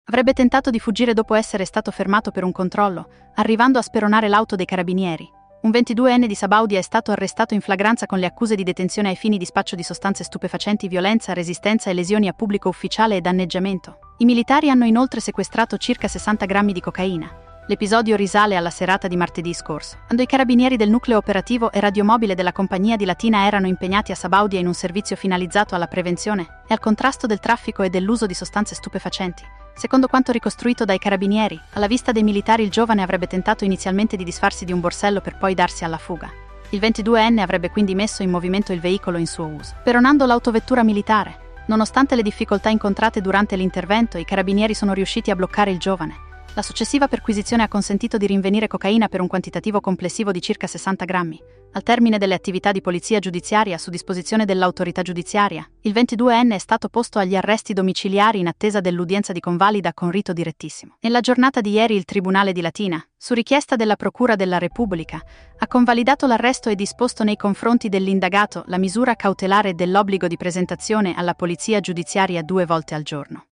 Avrebbe tentato di fuggire dopo essere stato fermato per un controllo, arrivando a speronare l'auto dei carabinieri. Un 22enne di Sabaudia è stato arrestato in flagranza con le accuse di detenzione ai fini di spaccio di sostanze stupefacenti, violenza, resistenza e lesioni a pubblico ufficiale e danneggiamento. I militari hanno inoltre sequestrato circa 60 grammi di cocaina. L'episodio risale alla serata di martedì scorso, quando i carabinieri del nucleo operativo e radiomobile della compagnia di Latina erano impegnati a Sabaudia in un servizio finalizzato alla prevenzione e al contrasto del traffico e dell'uso di sostanze stupefacenti. Secondo quanto ricostruito dai carabinieri, alla vista dei militari il giovane avrebbe tentato inizialmente di disfarsi di un borsello per poi darsi alla fuga. Il 22enne avrebbe quindi messo in movimento il veicolo in suo uso, speronando l'autovettura militare. Nonostante le difficoltà incontrate durante l'intervento, i carabinieri sono riusciti a bloccare il giovane. La successiva perquisizione ha consentito di rinvenire cocaina per un quantitativo complessivo di circa 60 grammi. Al termine delle attività di polizia giudiziaria su disposizione dell'autorità giudiziaria, il 22enne è stato posto agli arresti domiciliari in attesa dell'udienza di convalida con rito direttissimo. Nella giornata di ieri il Tribunale di Latina, su richiesta della Procura della Repubblica, ha convalidato l'arresto e disposto nei confronti dell'indagato la misura cautelare dell'obbligo di presentazione alla polizia giudiziaria 2 volte al giorno.